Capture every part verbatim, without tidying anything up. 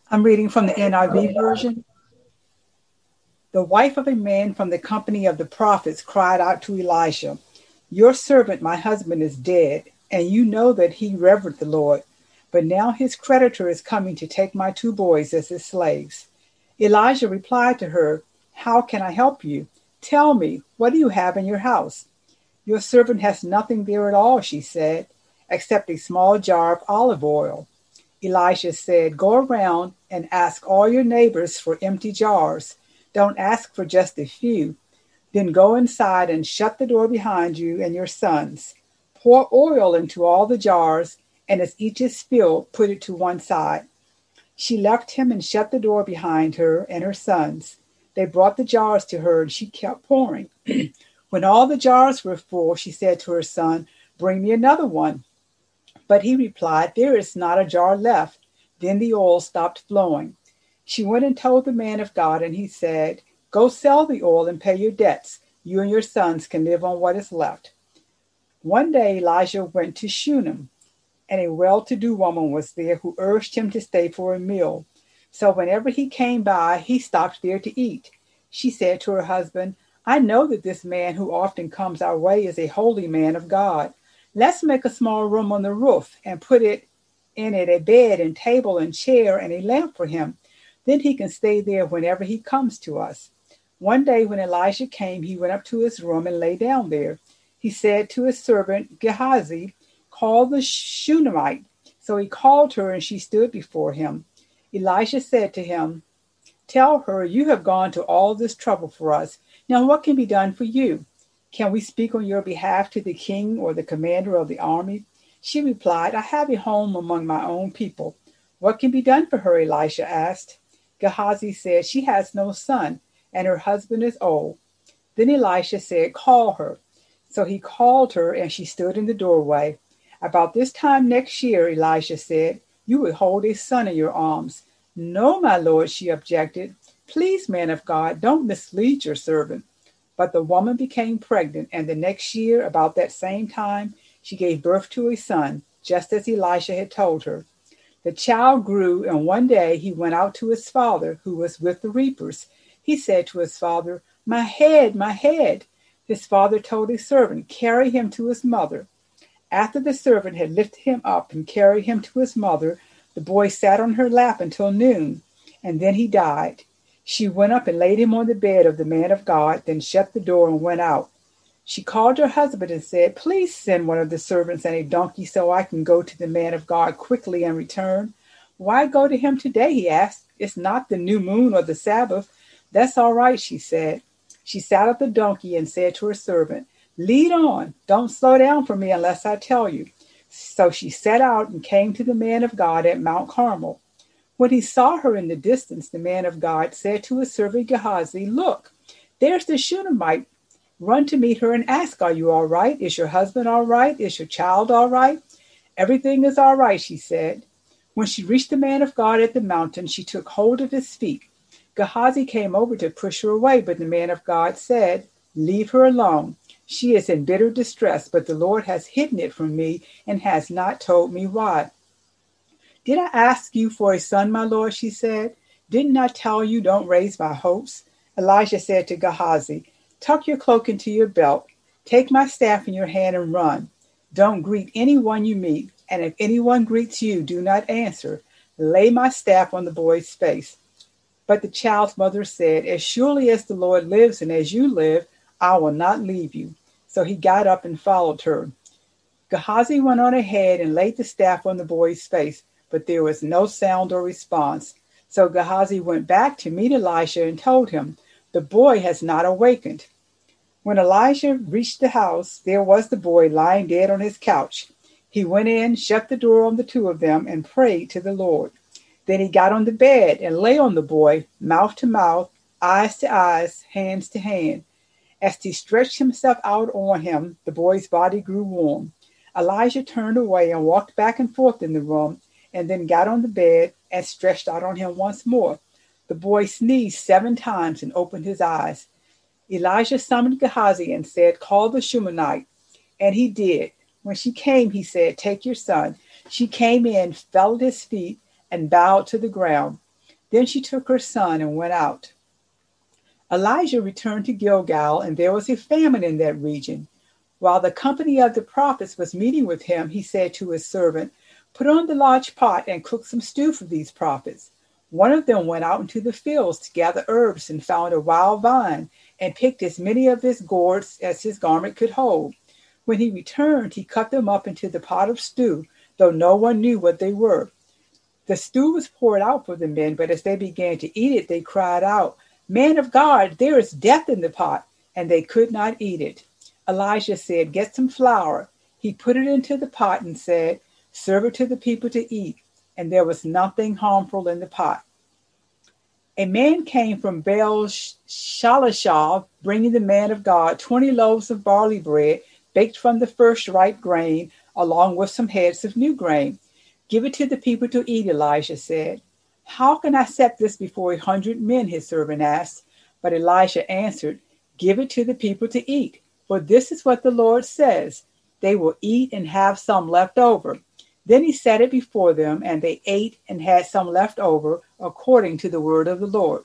I'm reading from the N I V version. The wife of a man from the company of the prophets cried out to Elisha, "Your servant, my husband, is dead, and you know that he revered the Lord. But now his creditor is coming to take my two boys as his slaves." Elijah replied to her, "How can I help you? Tell me, what do you have in your house?" "Your servant has nothing there at all," she said, "except a small jar of olive oil." Elisha said, "Go around and ask all your neighbors for empty jars. Don't ask for just a few. Then go inside and shut the door behind you and your sons. Pour oil into all the jars, and as each is filled, put it to one side." She left him and shut the door behind her and her sons. They brought the jars to her, and she kept pouring. When all the jars were full, she said to her son, "Bring me another one." But he replied, "There is not a jar left." Then the oil stopped flowing. She went and told the man of God, and he said, "Go sell the oil and pay your debts. You and your sons can live on what is left." One day Elijah went to Shunem, and a well-to-do woman was there who urged him to stay for a meal. So whenever he came by, he stopped there to eat. She said to her husband, "I know that this man who often comes our way is a holy man of God. Let's make a small room on the roof and put it in it a bed and table and chair and a lamp for him. Then he can stay there whenever he comes to us." One day when Elijah came, he went up to his room and lay down there. He said to his servant Gehazi, "Call the Shunammite." So he called her, and she stood before him. Elisha said to him, "Tell her, you have gone to all this trouble for us. Now what can be done for you? Can we speak on your behalf to the king or the commander of the army?" She replied, "I have a home among my own people." "What can be done for her?" Elisha asked. Gehazi said, "She has no son, and her husband is old." Then Elisha said, "Call her." So he called her, and she stood in the doorway. "About this time next year," Elisha said, "you will hold a son in your arms." "No, my lord," she objected. "Please, man of God, don't mislead your servant." But the woman became pregnant, and the next year, about that same time, she gave birth to a son, just as Elisha had told her. The child grew, and one day he went out to his father, who was with the reapers. He said to his father, "My head, my head." His father told his servant, "Carry him to his mother." After the servant had lifted him up and carried him to his mother, the boy sat on her lap until noon, and then he died. She went up and laid him on the bed of the man of God, then shut the door and went out. She called her husband and said, "Please send one of the servants and a donkey so I can go to the man of God quickly and return." "Why go to him today?" he asked. "It's not the new moon or the Sabbath." "That's all right," she said. She saddled the donkey and said to her servant, "Lead on. Don't slow down for me unless I tell you." So she set out and came to the man of God at Mount Carmel. When he saw her in the distance, the man of God said to his servant Gehazi, "Look, there's the Shunammite. Run to meet her and ask, 'Are you all right? Is your husband all right? Is your child all right?'" "Everything is all right," she said. When she reached the man of God at the mountain, she took hold of his feet. Gehazi came over to push her away, but the man of God said, "Leave her alone. She is in bitter distress, but the Lord has hidden it from me and has not told me why." "Did I ask you for a son, my lord?" she said. "Didn't I tell you don't raise my hopes?" Elijah said to Gehazi, "Tuck your cloak into your belt. Take my staff in your hand and run. Don't greet anyone you meet, and if anyone greets you, do not answer. Lay my staff on the boy's face." But the child's mother said, "As surely as the Lord lives and as you live, I will not leave you." So he got up and followed her. Gehazi went on ahead and laid the staff on the boy's face, but there was no sound or response. So Gehazi went back to meet Elisha and told him, "The boy has not awakened." When Elijah reached the house, there was the boy lying dead on his couch. He went in, shut the door on the two of them, and prayed to the Lord. Then he got on the bed and lay on the boy, mouth to mouth, eyes to eyes, hands to hand. As he stretched himself out on him, the boy's body grew warm. Elijah turned away and walked back and forth in the room, and then got on the bed and stretched out on him once more. The boy sneezed seven times and opened his eyes. Elijah summoned Gehazi and said, "Call the Shunammite." And he did. When she came, he said, "Take your son." She came in, fell at his feet, and bowed to the ground. Then she took her son and went out. Elijah returned to Gilgal, and there was a famine in that region. While the company of the prophets was meeting with him, he said to his servant, "Put on the large pot and cook some stew for these prophets." One of them went out into the fields to gather herbs and found a wild vine and picked as many of its gourds as his garment could hold. When he returned, he cut them up into the pot of stew, though no one knew what they were. The stew was poured out for the men, but as they began to eat it, they cried out, "Man of God, there is death in the pot," and they could not eat it. Elijah said, "Get some flour." He put it into the pot and said, "Serve it to the people to eat." And there was nothing harmful in the pot. A man came from Baal Shalishah, bringing the man of God twenty loaves of barley bread, baked from the first ripe grain, along with some heads of new grain. "Give it to the people to eat," Elijah said. "How can I set this before a hundred men?" his servant asked. But Elijah answered, "Give it to the people to eat, for this is what the Lord says. They will eat and have some left over." Then he set it before them, and they ate and had some left over, according to the word of the Lord.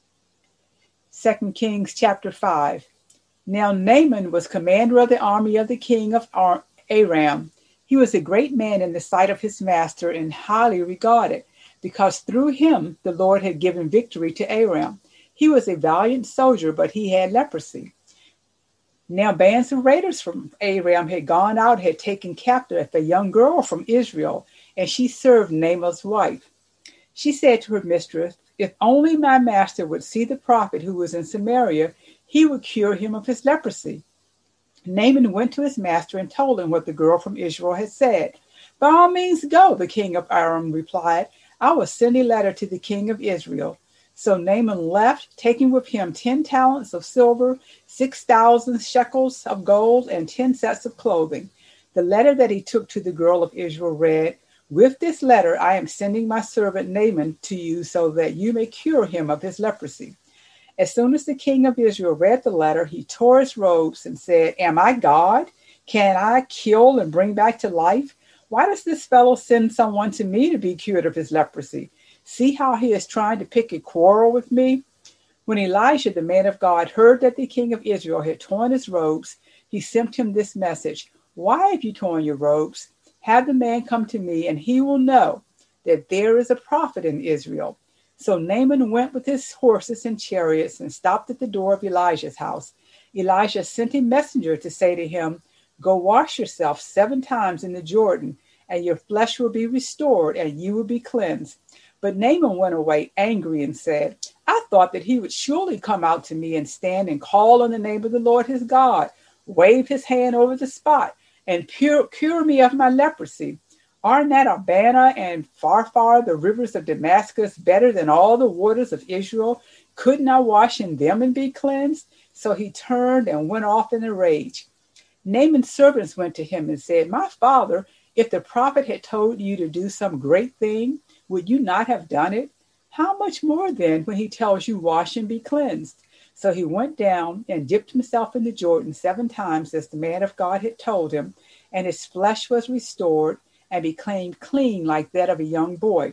Second Kings chapter five. Now Naaman was commander of the army of the king of Aram. He was a great man in the sight of his master and highly regarded, because through him the Lord had given victory to Aram. He was a valiant soldier, but he had leprosy. Now bands of raiders from Aram had gone out, had taken captive a young girl from Israel, and she served Naaman's wife. She said to her mistress, "If only my master would see the prophet who was in Samaria, he would cure him of his leprosy." Naaman went to his master and told him what the girl from Israel had said. "By all means go," the king of Aram replied. "I will send a letter to the king of Israel." So Naaman left, taking with him ten talents of silver, six thousand shekels of gold, and ten sets of clothing. The letter that he took to the girl of Israel read, "With this letter I am sending my servant Naaman to you so that you may cure him of his leprosy." As soon as the king of Israel read the letter, he tore his robes and said, "Am I God? Can I kill and bring back to life? Why does this fellow send someone to me to be cured of his leprosy? See how he is trying to pick a quarrel with me?" When Elisha, the man of God, heard that the king of Israel had torn his robes, he sent him this message, "Why have you torn your robes? Have the man come to me, and he will know that there is a prophet in Israel." So Naaman went with his horses and chariots and stopped at the door of Elijah's house. Elijah sent a messenger to say to him, "Go wash yourself seven times in the Jordan, and your flesh will be restored, and you will be cleansed." But Naaman went away angry and said, "I thought that he would surely come out to me and stand and call on the name of the Lord his God, wave his hand over the spot, and pure, cure me of my leprosy. Are not Abana and Pharpar, the rivers of Damascus, better than all the waters of Israel? Couldn't I wash in them and be cleansed?" So he turned and went off in a rage. Naaman's servants went to him and said, "My father, if the prophet had told you to do some great thing, would you not have done it? How much more then when he tells you wash and be cleansed?" So he went down and dipped himself in the Jordan seven times as the man of God had told him, and his flesh was restored and became clean like that of a young boy.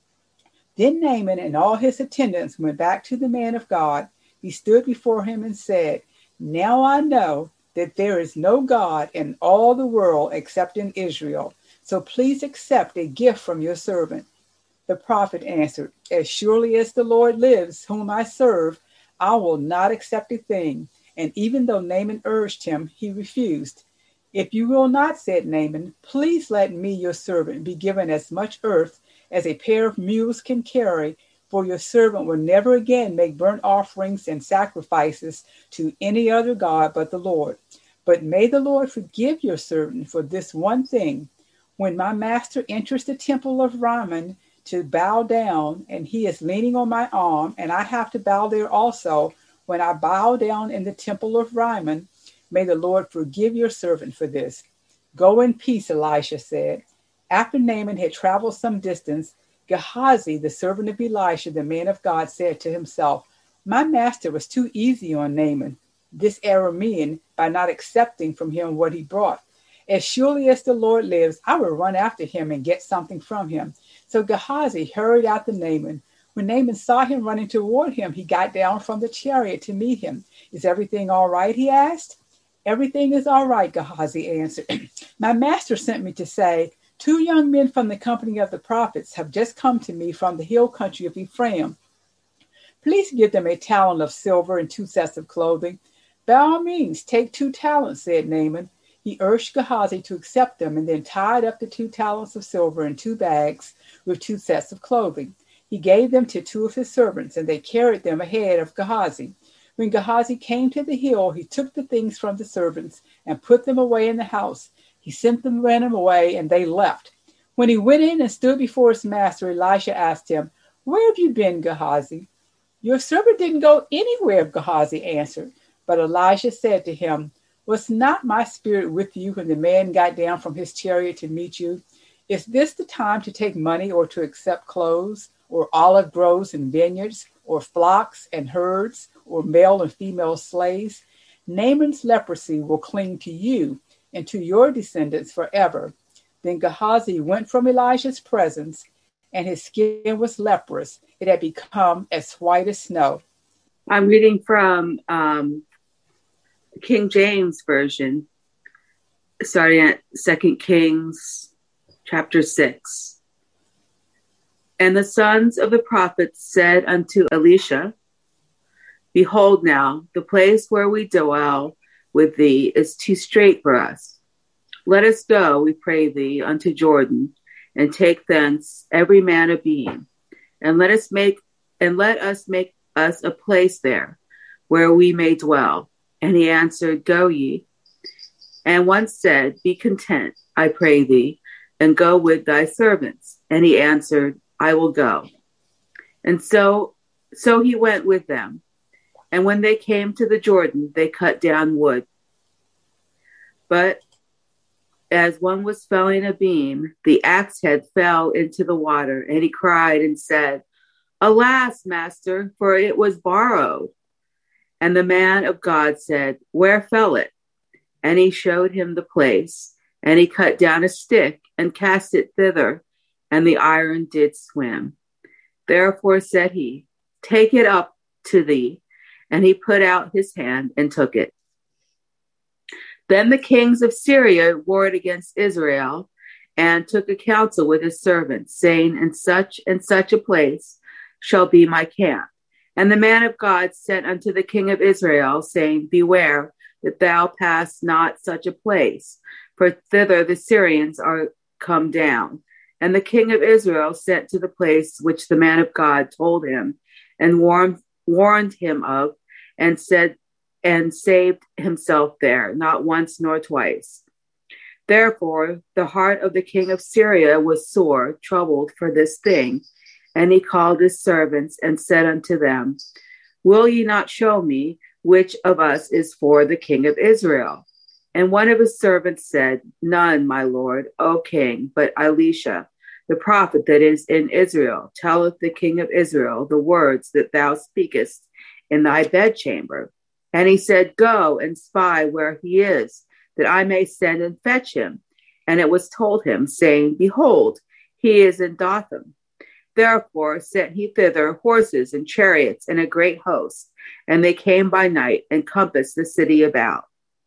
Then Naaman and all his attendants went back to the man of God. He stood before him and said, "Now I know that there is no God in all the world except in Israel. So please accept a gift from your servant." The prophet answered, "As surely as the Lord lives, whom I serve, I will not accept a thing." And even though Naaman urged him, he refused. "If you will not," said Naaman, "please let me, your servant, be given as much earth as a pair of mules can carry, for your servant will never again make burnt offerings and sacrifices to any other god but the Lord. But may the Lord forgive your servant for this one thing. When my master enters the temple of Rimmon to bow down, and he is leaning on my arm, and I have to bow there also, when I bow down in the temple of Rimmon, may the Lord forgive your servant for this." "Go in peace," Elisha said. After Naaman had traveled some distance, Gehazi, the servant of Elisha, the man of God, said to himself, "My master was too easy on Naaman, this Aramean, by not accepting from him what he brought. As surely as the Lord lives, I will run after him and get something from him." So Gehazi hurried after Naaman. When Naaman saw him running toward him, he got down from the chariot to meet him. Is everything all right? He asked. Everything is all right, Gehazi answered. My master sent me to say, two young men from the company of the prophets have just come to me from the hill country of Ephraim. Please give them a talent of silver and two sets of clothing. By all means, take two talents, said Naaman. He urged Gehazi to accept them and then tied up the two talents of silver in two bags with two sets of clothing. He gave them to two of his servants, and they carried them ahead of Gehazi. When Gehazi came to the hill, he took the things from the servants and put them away in the house. He sent them, ran them away, and they left. When he went in and stood before his master, Elisha asked him, Where have you been, Gehazi? Your servant didn't go anywhere, Gehazi answered. But Elisha said to him, Was not my spirit with you when the man got down from his chariot to meet you? Is this the time to take money or to accept clothes, or olive groves and vineyards, or flocks and herds, or male and female slaves? Naaman's leprosy will cling to you and to your descendants forever. Then Gehazi went from Elisha's presence, and his skin was leprous. It had become as white as snow. I'm reading from um, King James Version, starting at Second Kings chapter six. And the sons of the prophets said unto Elisha, Behold now, the place where we dwell with thee is too strait for us. Let us go, we pray thee, unto Jordan, and take thence every man a beam, and let us make and let us make us a place there, where we may dwell. And he answered, Go ye. And one said, Be content, I pray thee, and go with thy servants. And he answered, I will go. And so, so he went with them. And when they came to the Jordan, they cut down wood. But as one was felling a beam, the axe head fell into the water, and he cried and said, Alas, master, for it was borrowed. And the man of God said, Where fell it? And he showed him the place. And he cut down a stick and cast it thither, and the iron did swim. Therefore said he, Take it up to thee. And he put out his hand and took it. Then the kings of Syria warred against Israel, and took a counsel with his servants, saying, In such and such a place shall be my camp. And the man of God sent unto the king of Israel, saying, Beware that thou pass not such a place, for thither the Syrians are come down. And the king of Israel sent to the place which the man of God told him, and warned, warned him of, and said, and saved himself there, not once nor twice. Therefore the heart of the king of Syria was sore troubled for this thing. And he called his servants and said unto them, Will ye not show me which of us is for the king of Israel? And one of his servants said, None, my lord, O king, but Elisha, the prophet that is in Israel, telleth the king of Israel the words that thou speakest in thy bedchamber. And he said, Go and spy where he is, that I may send and fetch him. And it was told him, saying, Behold, he is in Dothan. Therefore sent he thither horses and chariots and a great host, and they came by night and compassed the city about.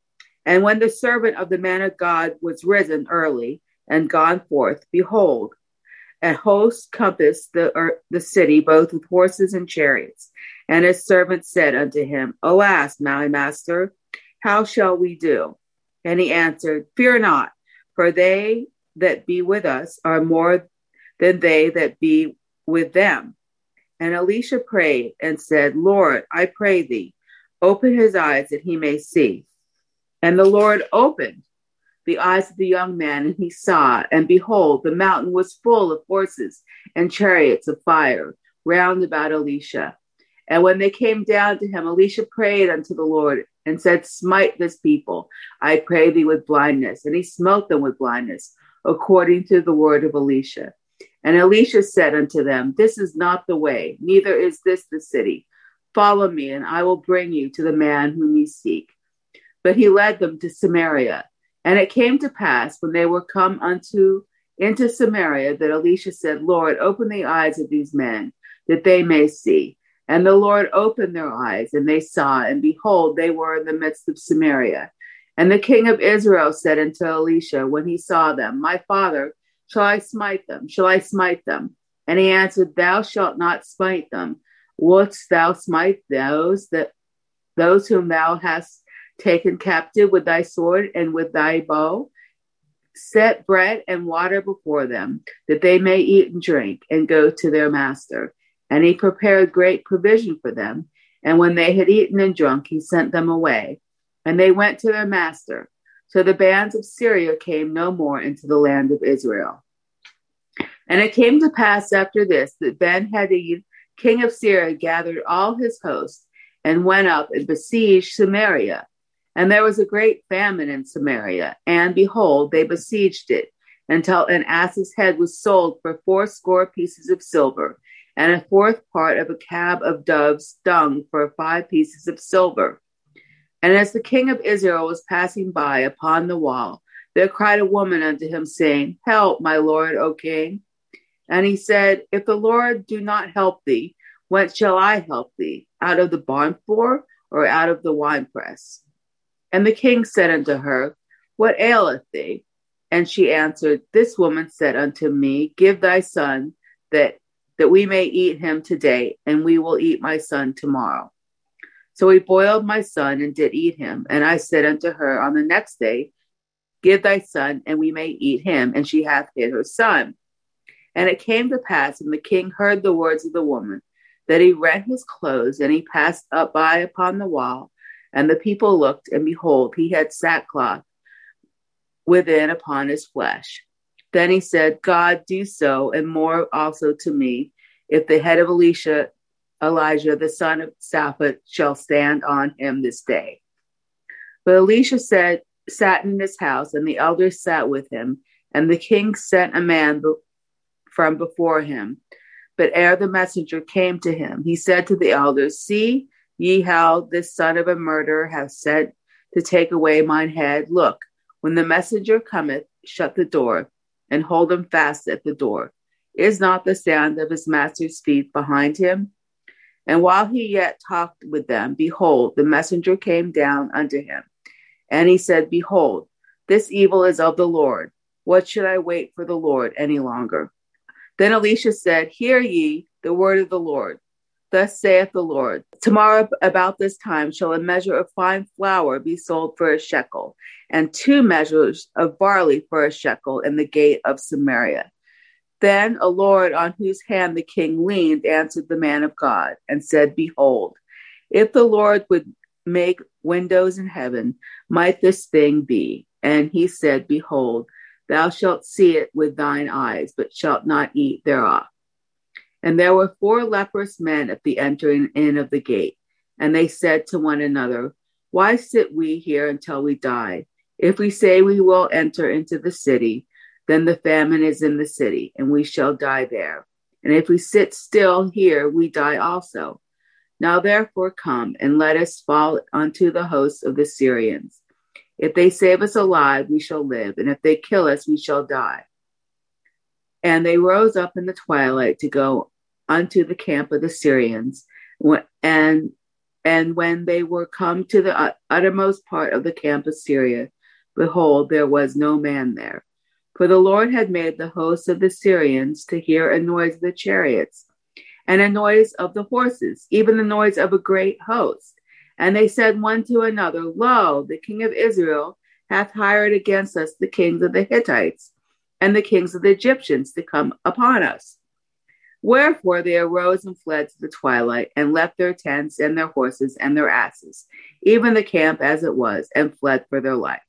And when the servant of the man of God was risen early and gone forth, behold, a host compassed the, er, the city both with horses and chariots. And his servant said unto him, Alas, my master, how shall we do? And he answered, Fear not, for they that be with us are more than they that be with them. And Elisha prayed and said, Lord, I pray thee, open his eyes that he may see. And the Lord opened the eyes of the young man, and he saw, and behold, the mountain was full of horses and chariots of fire round about Elisha. And when they came down to him, Elisha prayed unto the Lord and said, Smite this people, I pray thee, with blindness. And he smote them with blindness, according to the word of Elisha. And Elisha said unto them, This is not the way, neither is this the city. Follow me, and I will bring you to the man whom ye seek. But he led them to Samaria. And it came to pass, when they were come unto into Samaria, that Elisha said, Lord, open the eyes of these men, that they may see. And the Lord opened their eyes, and they saw, and behold, they were in the midst of Samaria. And the king of Israel said unto Elisha, when he saw them, My father, shall I smite them? Shall I smite them? And he answered, Thou shalt not smite them. Wouldst thou smite those that those whom thou hast taken captive with thy sword and with thy bow? Set bread and water before them, that they may eat and drink, and go to their master. And he prepared great provision for them. And when they had eaten and drunk, he sent them away. And they went to their master. So the bands of Syria came no more into the land of Israel. And it came to pass after this that Ben-Hadad, king of Syria, gathered all his hosts and went up and besieged Samaria. And there was a great famine in Samaria. And behold, they besieged it until an ass's head was sold for fourscore pieces of silver, and a fourth part of a cab of doves dung for five pieces of silver. And as the king of Israel was passing by upon the wall, there cried a woman unto him, saying, Help, my lord, O king. And he said, If the Lord do not help thee, whence shall I help thee? Out of the barn floor, or out of the winepress? And the king said unto her, What aileth thee? And she answered, This woman said unto me, Give thy son, that that we may eat him today, and we will eat my son tomorrow. So we boiled my son and did eat him. And I said unto her on the next day, Give thy son, and we may eat him. And she hath hid her son. And it came to pass, when the king heard the words of the woman, that he rent his clothes, and he passed up by upon the wall. And the people looked, and behold, he had sackcloth within upon his flesh. Then he said, God, do so, and more also to me, if the head of Elisha, Elijah, the son of Shaphat, shall stand on him this day. But Elisha said, sat in his house, and the elders sat with him, and the king sent a man be- from before him. But ere the messenger came to him, he said to the elders, See ye how this son of a murderer hath sent to take away mine head? Look, when the messenger cometh, shut the door, and hold him fast at the door. Is not the sound of his master's feet behind him? And while he yet talked with them, behold, the messenger came down unto him. And he said, Behold, this evil is of the Lord. What should I wait for the Lord any longer? Then Elisha said, Hear ye the word of the Lord. Thus saith the Lord, Tomorrow about this time shall a measure of fine flour be sold for a shekel, and two measures of barley for a shekel in the gate of Samaria. Then a Lord on whose hand the king leaned answered the man of God, and said, Behold, if the Lord would make windows in heaven, might this thing be? And he said, Behold, thou shalt see it with thine eyes, but shalt not eat thereof. And there were four leprous men at the entering in of the gate. And they said to one another, Why sit we here until we die? If we say we will enter into the city, then the famine is in the city, and we shall die there. And if we sit still here, we die also. Now therefore come, and let us fall unto the hosts of the Syrians. If they save us alive, we shall live, and if they kill us, we shall die. And they rose up in the twilight to go unto the camp of the Syrians. And, and when they were come to the uttermost part of the camp of Syria, behold, there was no man there. For the Lord had made the hosts of the Syrians to hear a noise of the chariots, and a noise of the horses, even the noise of a great host. And they said one to another, Lo, the king of Israel hath hired against us the kings of the Hittites and the kings of the Egyptians to come upon us. Wherefore they arose and fled to the twilight, and left their tents and their horses and their asses, even the camp as it was, and fled for their life.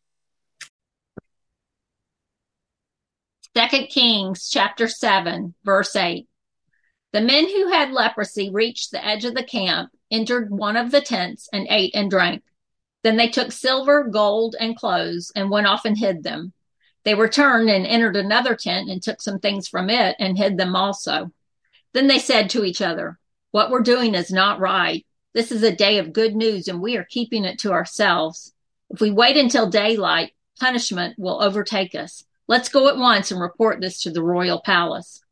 Second Kings chapter seven, verse eight. The men who had leprosy reached the edge of the camp, entered one of the tents, and ate and drank. Then they took silver, gold, and clothes, and went off and hid them. They returned and entered another tent, and took some things from it, and hid them also. Then they said to each other, What we're doing is not right. This is a day of good news, and we are keeping it to ourselves. If we wait until daylight, punishment will overtake us. Let's go at once and report this to the royal palace.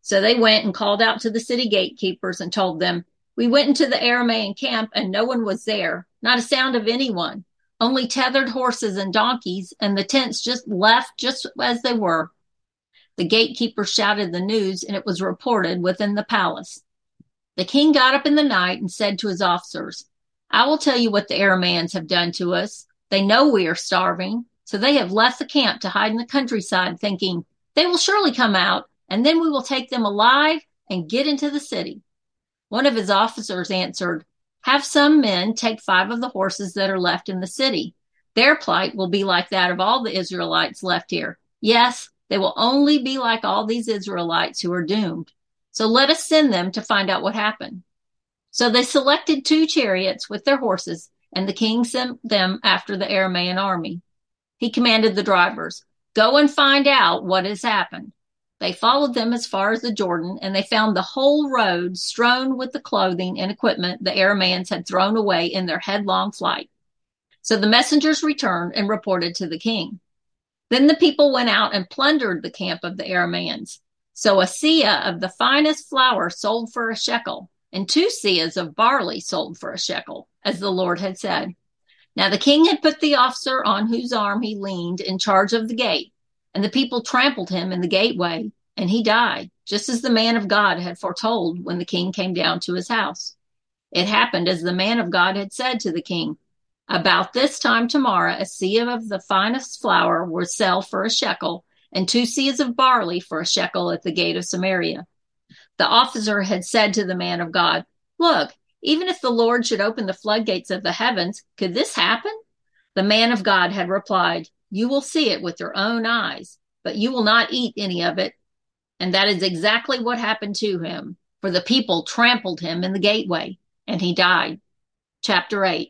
So they went and called out to the city gatekeepers and told them, "We went into the Aramaean camp and no one was there, not a sound of anyone, only tethered horses and donkeys, and the tents just left just as they were." The gatekeeper shouted the news, and it was reported within the palace. The king got up in the night and said to his officers, "I will tell you what the Aramaeans have done to us. They know we are starving, so they have left the camp to hide in the countryside, thinking, they will surely come out, and then we will take them alive and get into the city." One of his officers answered, "Have some men take five of the horses that are left in the city. Their plight will be like that of all the Israelites left here. Yes, they will only be like all these Israelites who are doomed. So let us send them to find out what happened." So they selected two chariots with their horses, and the king sent them after the Aramaean army. He commanded the drivers, "Go and find out what has happened." They followed them as far as the Jordan, and they found the whole road strewn with the clothing and equipment the Aramaeans had thrown away in their headlong flight. So the messengers returned and reported to the king. Then the people went out and plundered the camp of the Aramaeans. So a seah of the finest flour sold for a shekel, and two seahs of barley sold for a shekel, as the Lord had said. Now the king had put the officer on whose arm he leaned in charge of the gate, and the people trampled him in the gateway, and he died, just as the man of God had foretold when the king came down to his house. It happened as the man of God had said to the king, "About this time tomorrow, a seah of the finest flour will sell for a shekel, and two seahs of barley for a shekel at the gate of Samaria." The officer had said to the man of God, "Look, even if the Lord should open the floodgates of the heavens, could this happen?" The man of God had replied, "You will see it with your own eyes, but you will not eat any of it." And that is exactly what happened to him, for the people trampled him in the gateway, and he died. Chapter eight.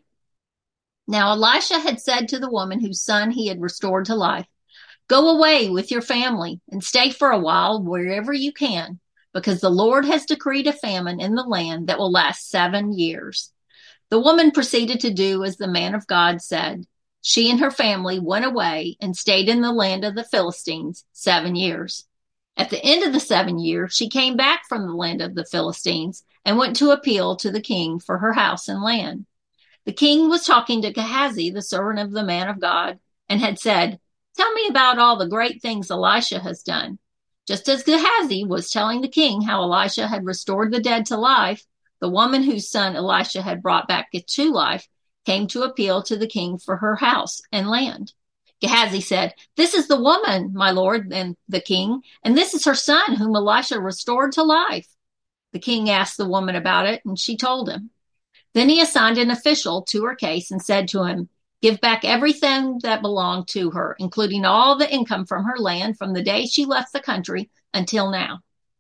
Now Elisha had said to the woman whose son he had restored to life, "Go away with your family and stay for a while wherever you can, because the Lord has decreed a famine in the land that will last seven years." The woman proceeded to do as the man of God said. She and her family went away and stayed in the land of the Philistines seven years. At the end of the seven years, she came back from the land of the Philistines and went to appeal to the king for her house and land. The king was talking to Gehazi, the servant of the man of God, and had said, "Tell me about all the great things Elisha has done." Just as Gehazi was telling the king how Elisha had restored the dead to life, the woman whose son Elisha had brought back to life came to appeal to the king for her house and land. Gehazi said, "This is the woman, my lord and the king, and this is her son whom Elisha restored to life." The king asked the woman about it, and she told him. Then he assigned an official to her case and said to him, "Give back everything that belonged to her, including all the income from her land from the day she left the country until now."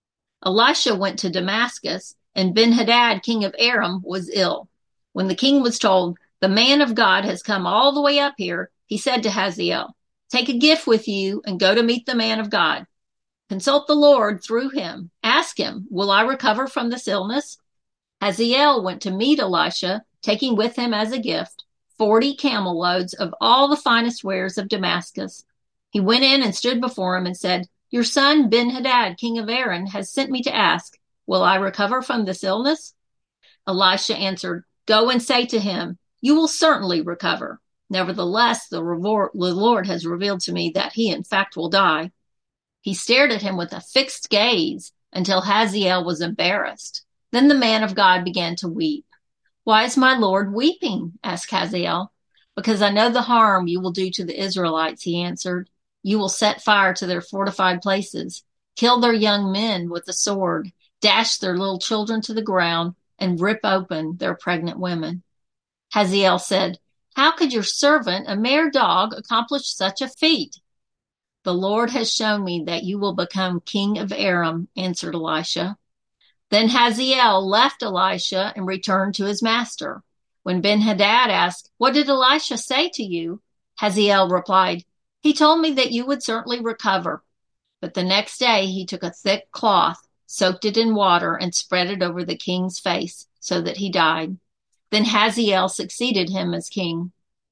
Elisha went to Damascus, and Ben-Hadad, king of Aram, was ill. When the king was told, "The man of God has come all the way up here," he said to Hazael, "Take a gift with you and go to meet the man of God. Consult the Lord through him. Ask him, 'Will I recover from this illness?'" Hazael went to meet Elisha, taking with him as a gift forty camel loads of all the finest wares of Damascus. He went in and stood before him and said, "Your son Ben-Hadad, king of Aram, has sent me to ask, 'Will I recover from this illness?'" Elisha answered, "Go and say to him, 'You will certainly recover.' Nevertheless, the Lord has revealed to me that he in fact will die." He stared at him with a fixed gaze until Hazael was embarrassed. Then the man of God began to weep. "Why is my Lord weeping?" asked Hazael. "Because I know the harm you will do to the Israelites," he answered. "You will set fire to their fortified places, kill their young men with the sword, dash their little children to the ground, and rip open their pregnant women." Hazael said, "How could your servant, a mere dog, accomplish such a feat?" "The Lord has shown me that you will become king of Aram," answered Elisha. Then Hazael left Elisha and returned to his master. When Ben-Hadad asked, "What did Elisha say to you?" Hazael replied, "He told me that you would certainly recover." But the next day he took a thick cloth, soaked it in water, and spread it over the king's face, so that he died. Then Hazael succeeded him as king.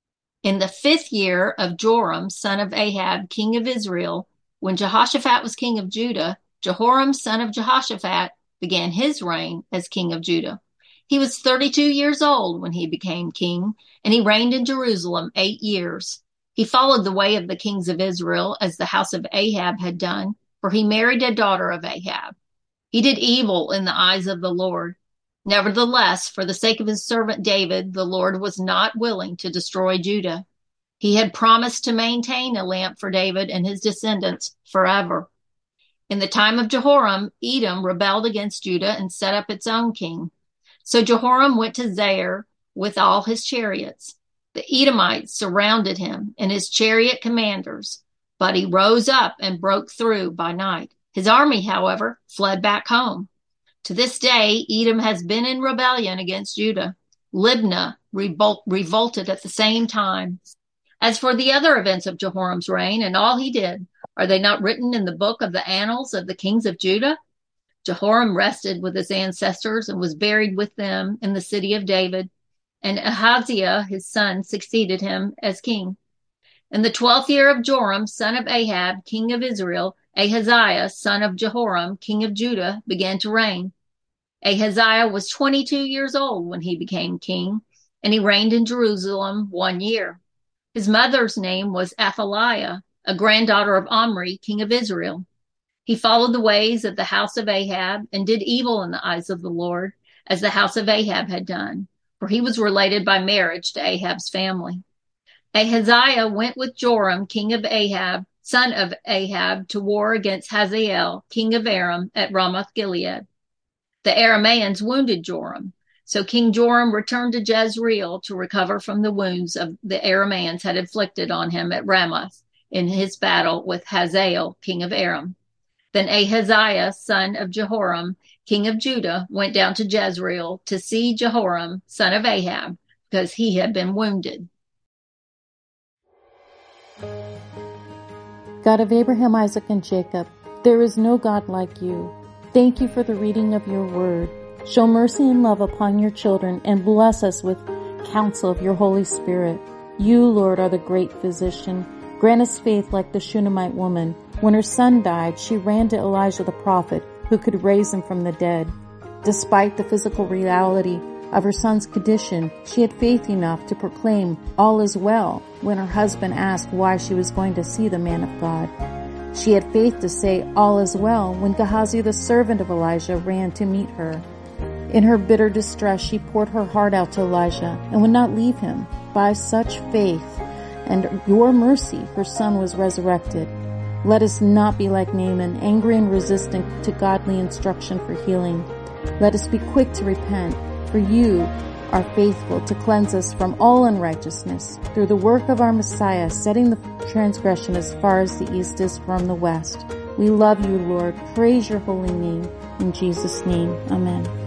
In the fifth year of Joram, son of Ahab, king of Israel, when Jehoshaphat was king of Judah, Jehoram, son of Jehoshaphat, began his reign as king of Judah. He was thirty-two years old when he became king, and he reigned in Jerusalem eight years. He followed the way of the kings of Israel, as the house of Ahab had done, for he married a daughter of Ahab. He did evil in the eyes of the Lord. Nevertheless, for the sake of his servant David, the Lord was not willing to destroy Judah. He had promised to maintain a lamp for David and his descendants forever. In the time of Jehoram, Edom rebelled against Judah and set up its own king. So Jehoram went to Zair with all his chariots. The Edomites surrounded him and his chariot commanders, but he rose up and broke through by night. His army, however, fled back home. To this day, Edom has been in rebellion against Judah. Libnah revol- revolted at the same time. As for the other events of Jehoram's reign and all he did, are they not written in the book of the annals of the kings of Judah? Jehoram rested with his ancestors and was buried with them in the city of David, and Ahaziah, his son, succeeded him as king. In the twelfth year of Joram, son of Ahab, king of Israel, Ahaziah, son of Jehoram, king of Judah, began to reign. Ahaziah was twenty-two years old when he became king, and he reigned in Jerusalem one year. His mother's name was Athaliah, a granddaughter of Omri, king of Israel. He followed the ways of the house of Ahab and did evil in the eyes of the Lord, as the house of Ahab had done, for he was related by marriage to Ahab's family. Ahaziah went with Joram, king of Ahab, son of Ahab, to war against Hazael, king of Aram, at Ramoth Gilead. The Arameans wounded Joram, so King Joram returned to Jezreel to recover from the wounds of the Arameans had inflicted on him at Ramoth in his battle with Hazael, king of Aram. Then Ahaziah, son of Jehoram, king of Judah, went down to Jezreel to see Jehoram, son of Ahab, because he had been wounded. God of Abraham, Isaac, and Jacob, there is no God like you. Thank you for the reading of your word. Show mercy and love upon your children and bless us with counsel of your Holy Spirit. You, Lord, are the great physician. Grant us faith like the Shunammite woman. When her son died, she ran to Elijah the prophet, who could raise him from the dead. Despite the physical reality of her son's condition, she had faith enough to proclaim all is well when her husband asked why she was going to see the man of God. She had faith to say all is well when Gehazi, the servant of Elijah, ran to meet her. In her bitter distress, she poured her heart out to Elijah and would not leave him. By such faith and your mercy, her son was resurrected. Let us not be like Naaman, angry and resistant to godly instruction for healing. Let us be quick to repent, for you are faithful to cleanse us from all unrighteousness through the work of our Messiah, setting the transgression as far as the east is from the west. We love you, Lord. Praise your holy name. In Jesus' name, amen.